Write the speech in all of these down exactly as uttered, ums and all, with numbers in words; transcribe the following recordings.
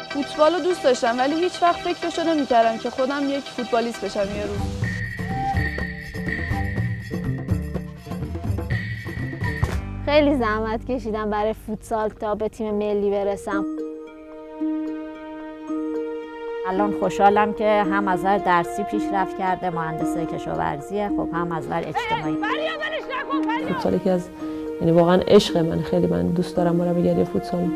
فوتبال رو دوست داشتم ولی هیچ وقت فکرشو نمی‌کردم که خودم یک فوتبالیست بشم یه روز. خیلی زحمت کشیدم برای فوتسال تا به تیم ملی برسم. الان خوشحالم که هم از نظر درسی پیشرفت کرده، مهندس کشاورزیه، خب هم از نظر اجتماعی. فوتسال یکی از یعنی واقعا عشق من، خیلی من دوست دارم مربیگری فوتسال.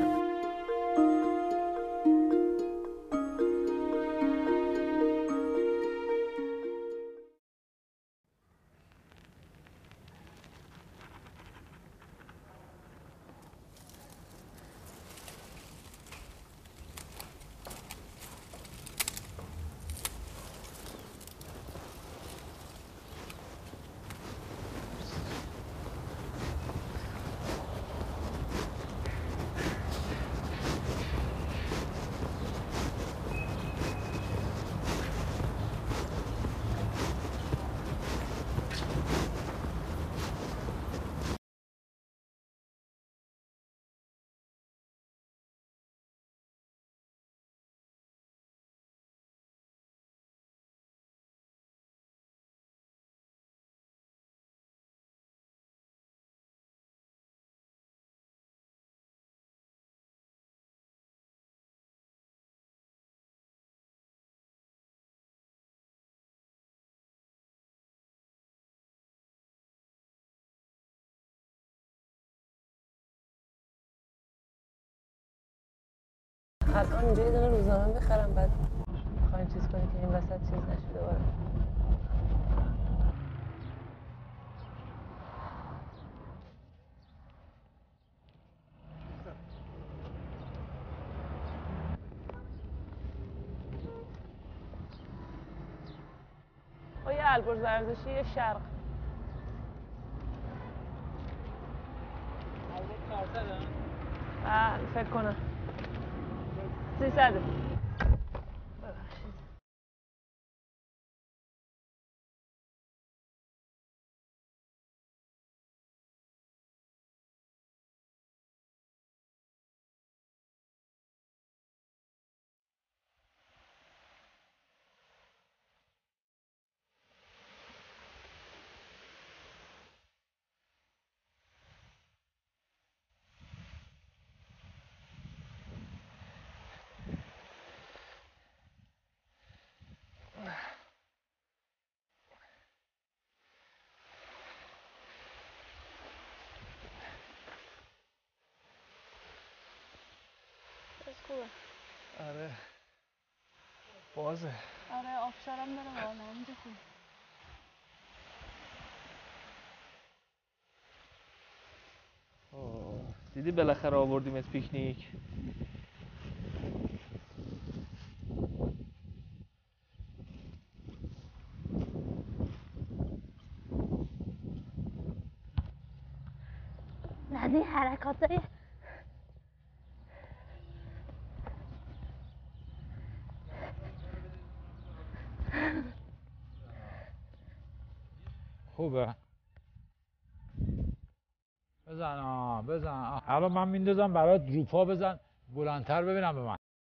الان اینجا یه دونه روزنامه بخرم بعد میخواین چیز کنید که این وسط چیز نشه دوباره. یه البرز ورزشی یه شرق. البرز کارتره؟ فکر کنم سیصده. خوبه. آره بازه. آره آبشارم داره بالا اینجا خوبه. دیدی بالاخره آوردیمت پیکنیک. از این حرکات های خوبه. بزن آه بزن. الان من میندازم برات روپا، بزن بلندتر ببینم به من.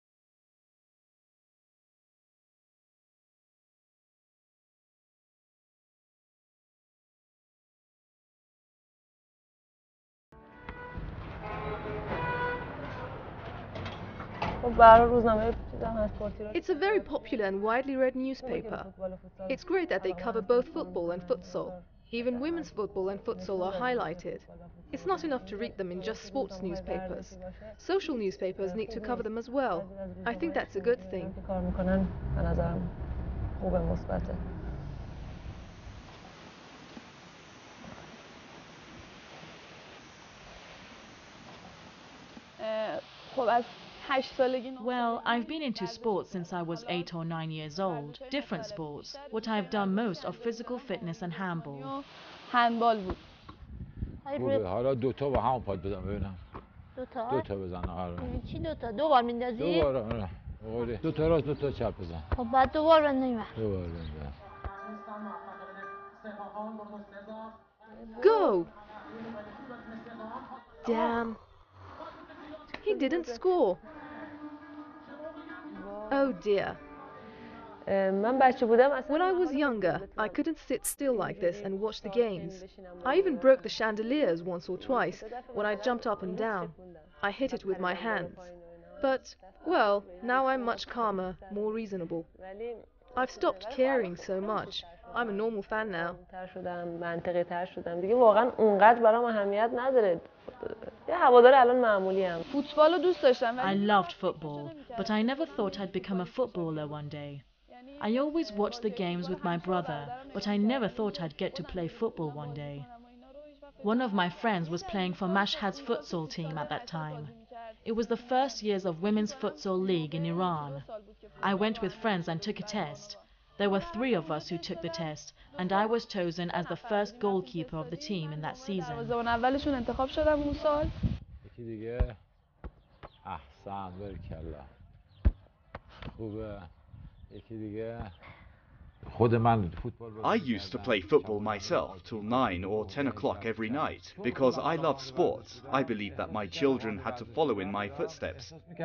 It's a very popular and widely read newspaper. It's great that they cover both football and futsal. Even women's football and futsal are highlighted. It's not enough to read them in just sports newspapers. Social newspapers need to cover them as well. I think that's a good thing. Well, I've been into sports since I was eight or nine years old. Different sports. What I've done most are physical fitness and handball. هندبال بود. خوبه. حالا دوتا با هم پاد بزن ببینم. دوتا؟ دوتا بزن. آره. چی دوتا؟ دو بار میندازی؟ دو بار. آره. آره. دوتا راست دوتا چپ بزن. خب بعد دو بار بندازیم. دو بار بزن. Go! Damn. He didn't score. Oh dear. When I was younger, I couldn't sit still like this and watch the games. I even broke the chandeliers once or twice when I jumped up and down. I hit it with my hands. But, well, now I'm much calmer, more reasonable. I've stopped caring so much. I'm a normal fan now. I loved football, but I never thought I'd become a footballer one day. I always watched the games with my brother, but I never thought I'd get to play football one day. One of my friends was playing for Mashhad's futsal team at that time. It was the first years of Women's Futsal League in Iran. I went with friends and took a test. There were three of us who took the test, and I was chosen as the first goalkeeper of the team in that season. I used to play football myself till nine or ten o'clock every night because I love sports. I believe that my children had to follow in my footsteps.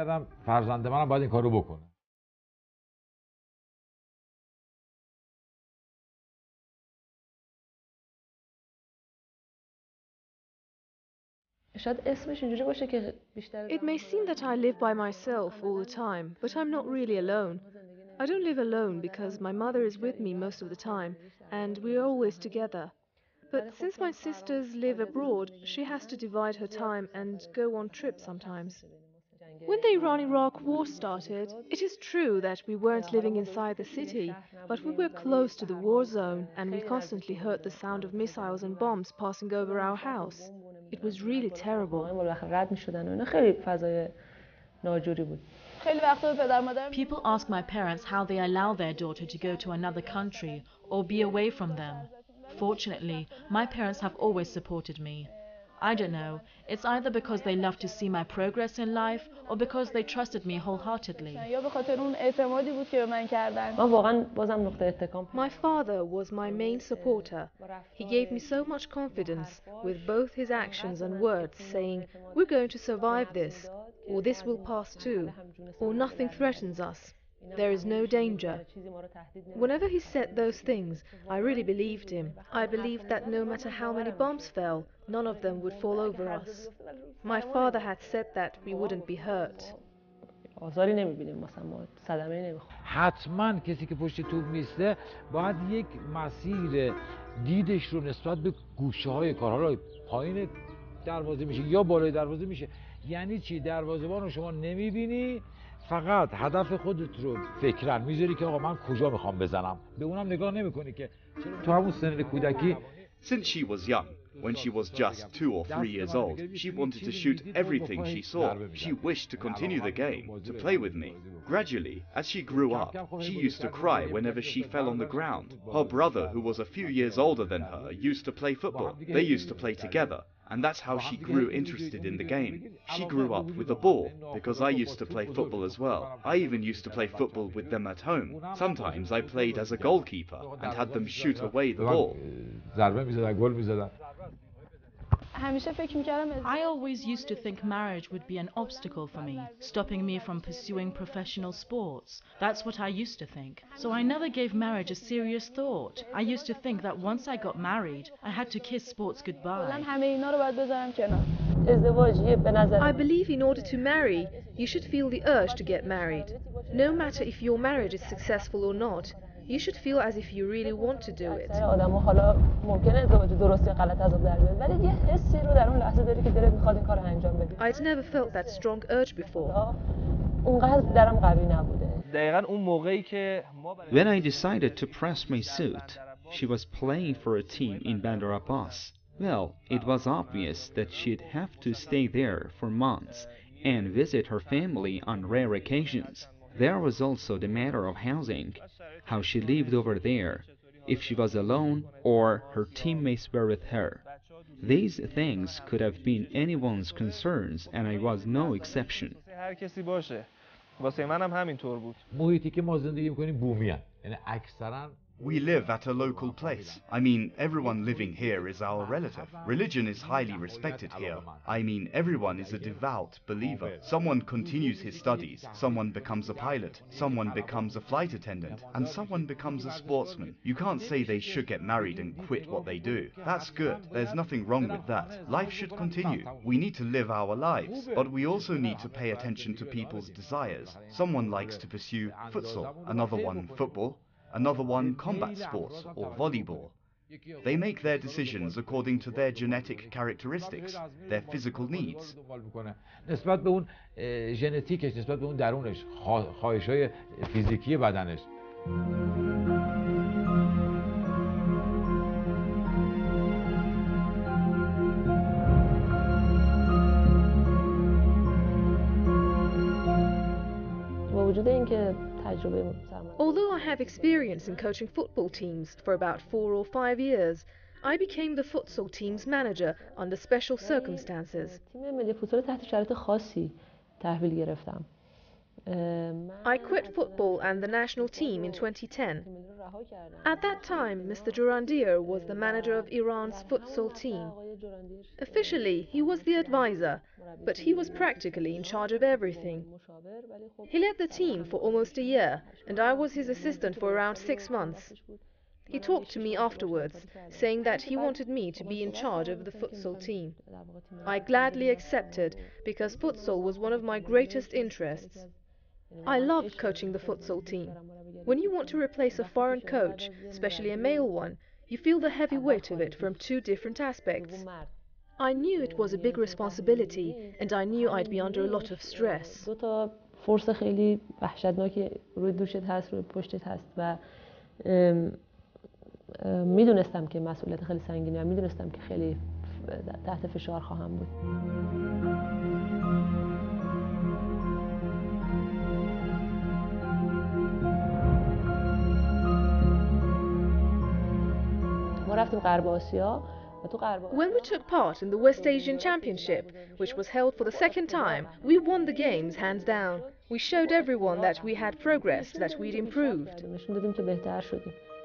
It may seem that I live by myself all the time, but I'm not really alone. I don't live alone because my mother is with me most of the time, and we're always together. But since my sisters live abroad, she has to divide her time and go on trips sometimes. When the Iran-Iraq war started, it is true that we weren't living inside the city, but we were close to the war zone, and we constantly heard the sound of missiles and bombs passing over our house. It was really terrible. People ask my parents how they allow their daughter to go to another country or be away from them. Fortunately, my parents have always supported me. I don't know, it's either because they love to see my progress in life or because they trusted me wholeheartedly. My father was my main supporter. He gave me so much confidence with both his actions and words, saying, "We're going to survive this," or "This will pass too," or "Nothing threatens us. There is no danger." Whenever he said those things, I really believed him. I believed that no matter how many bombs fell, none of them would fall over us. My father had said that we wouldn't be hurt. حتما کسی که پشت توپ میسته باید یک مسیر دیدش رو نسبت به گوشه های کارها پایین دروازه میشه یا بالای دروازه میشه. یعنی چی؟ دروازه‌بان رو شما نمیبینی، فقط هدف خودت رو فکرن میذاری که آقا من کجا میخوام بزنم، به اونم نگاه نمیکنی که تو همون سن کودکی. Since she was young, when she was just two or three years old, she wanted to shoot everything she saw. She wished to continue the game, to play with me. Gradually, as she grew up, she used to cry whenever she fell on the ground. Her brother, who was a few years older than her, used to play football. They used to play together. And that's how she grew interested in the game. She grew up with a ball, because I used to play football as well. I even used to play football with them at home. Sometimes I played as a goalkeeper and had them shoot away the ball. I always used to think marriage would be an obstacle for me, stopping me from pursuing professional sports. That's what I used to think. So I never gave marriage a serious thought. I used to think that once I got married, I had to kiss sports goodbye. I believe in order to marry, you should feel the urge to get married. No matter if your marriage is successful or not, you should feel as if you really want to do it. I'd never felt that strong urge before. When I decided to press my suit, she was playing for a team in Bandar Abbas. Well, it was obvious that she'd have to stay there for months and visit her family on rare occasions. There was also the matter of housing, how she lived over there, if she was alone or her teammates were with her. These things could have been anyone's concerns and I was no exception. محیطی که ما زندگی میکنیم بومیان، یعنی اکثرا We live at a local place. I mean, everyone living here is our relative. Religion is highly respected here. I mean, everyone is a devout believer. Someone continues his studies, someone becomes a pilot, someone becomes a flight attendant, and someone becomes a sportsman. You can't say they should get married and quit what they do. That's good. There's nothing wrong with that. Life should continue. We need to live our lives, but we also need to pay attention to people's desires. Someone likes to pursue futsal, another one football, another one combat sports or volleyball. They make their decisions according to their genetic characteristics, their physical needs. نسبت به اون ژنتیکش، نسبت به اون درونش، خواهش‌های فیزیکی بدنش. Although I have experience in coaching football teams for about four or five years, I became the futsal team's manager under special circumstances. I quit football and the national team in twenty ten. At that time, Mister Jurandir was the manager of Iran's futsal team. Officially, he was the advisor, but he was practically in charge of everything. He led the team for almost a year, and I was his assistant for around six months. He talked to me afterwards, saying that he wanted me to be in charge of the futsal team. I gladly accepted, because futsal was one of my greatest interests. I loved coaching the futsal team. When you want to replace a foreign coach, especially a male one, you feel the heavy weight of it from two different aspects. I knew it was a big responsibility, and I knew I'd be under a lot of stress. فرص خیلی وحشتناکی روی دوشت هست، روی پشتت هست و میدونستم که مسئولیت خیلی سنگینه و میدونستم که خیلی تحت فشار خواهم بود. ما رفتیم غرب آسیا. When we took part in the West Asian Championship, which was held for the second time, we won the games hands down. We showed everyone that we had progressed, that we'd improved.